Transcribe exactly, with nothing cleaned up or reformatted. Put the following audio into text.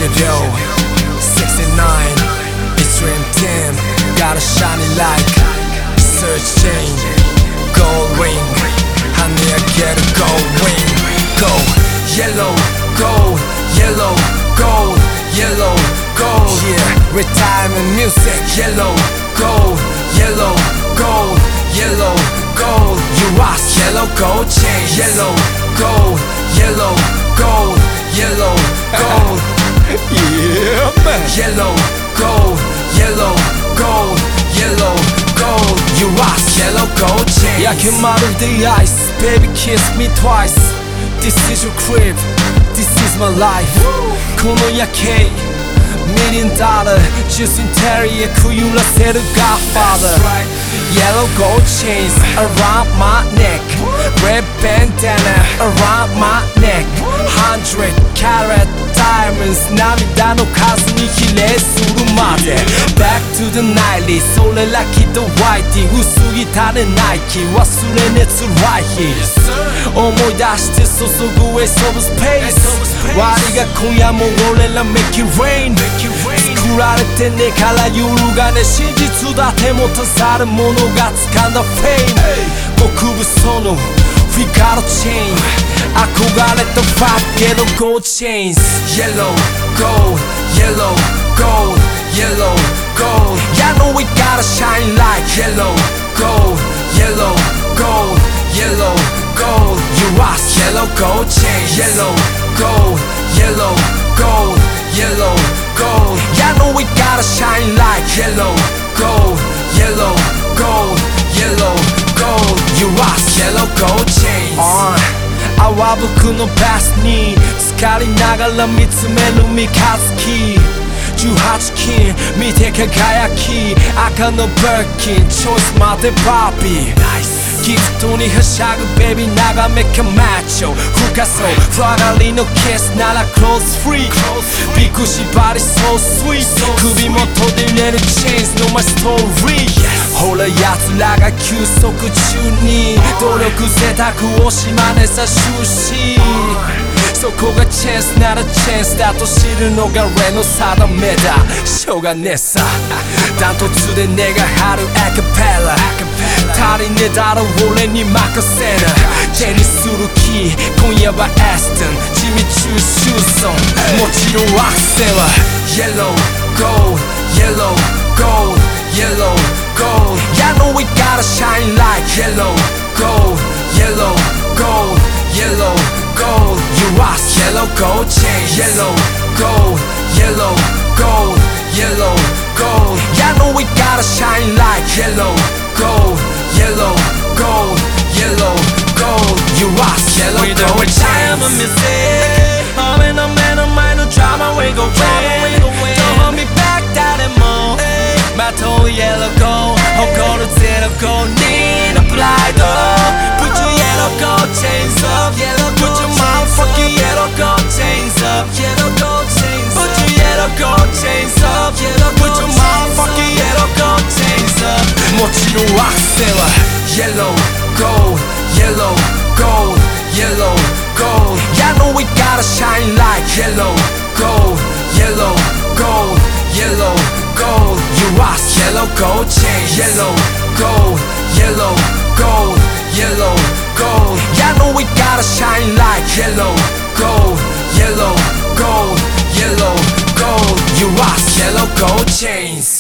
Cheerio, sixty-nine, it's Dream Team. Gotta shine it like search chain, gold ring. I need to get a gold ring. Go, yellow, gold, yellow, gold, yellow, gold. Yeah, retirement music. Yellow, gold, yellow, gold, yellow, gold. You rock yellow gold chain. Yellow, gold, yellow, gold, yellow, gold. Yeah, man. Yellow, gold, yellow, gold, yellow, gold. You rock yellow gold chain. Yeah, can model the ice, baby kiss me twice. This is your crib, this is my life. 코노야 K, million dollar, just interior, Kuyula said the Godfather. Yellow gold chains around my neck, red bandana around my neck. Hundred carat diamonds,涙の数に比例するまで。Back to the nineties, それらきっと ワイティ 薄汚ねナイキ、忘れねつらい日。思い出して注ぐ Ace of Space、割が今夜も俺ら Make it rain。作られてねから揺るがね真実だって持たざる者が掴んだ Fame。極細のWe got a chain,憧れた Five yellow gold chains. Yellow, gold, yellow, gold, yellow, gold. Yeah, I know we gotta shine like yellow, gold, yellow, gold, yellow, gold. You rock yellow gold chains. Yellow, gold, yellow, gold, yellow, gold. Yeah, I know we gotta shine like yellow, gold, yellow, gold, yellow, gold. You rock yellow gold chains. Uh, 泡吹くのバスに浸かりながら見つめる三日月。じゅうはち金見て輝き、赤のバーキンチョイスまでバービー。ギフトにはしゃぐベビー眺めかマッチョ深そうフラガリのキスならクローズフリー。ビッグ縛り so sweet、 首元で寝るチェーンズのマイストーリー。ほら奴らが休息中に努力贅沢をしまねさ終始。そこがチャンスならチャンスだと知るのが俺の定めだ。しょうがねえさ、ダントツで根が張るアカペラ。足りねえだろ俺に任せな。手にする気今夜はアストン地味中シューソン。もちろんアクセは Yellow, gold, yellow, gold, yellow, gold. Yeah, I know we gotta shine like yellow, gold, yellow, gold, yellow, gold. You rock yellow gold chains. Yellow, gold, yellow, gold, yellow, gold. Yeah, I know we gotta shine like yellow, gold, yellow, gold, yellow, gold. You rock yellow gold chains. With the retirement music, I'm in a man of mine who drama we go away. Don't hold me back that anymore. My toe yellow gold,誇るゼロゴーに apply though. Put your yellow gold chains up, put your motherfucking yellow gold chains up, yellow gold chains up. Put your yellow gold chains up, put your motherfucking yellow gold chains up. もちろんアクセは Yellow, gold, yellow, gold, yellow, gold. Yeah, I know we gotta shine like yellow, gold, yellow, gold, yellow, gold. You rock yellow gold chains. Yellow, gold, yellow, gold, yellow, gold. Yeah, I know we gotta shine like yellow, gold, yellow, gold, yellow, gold. You rock yellow gold chains.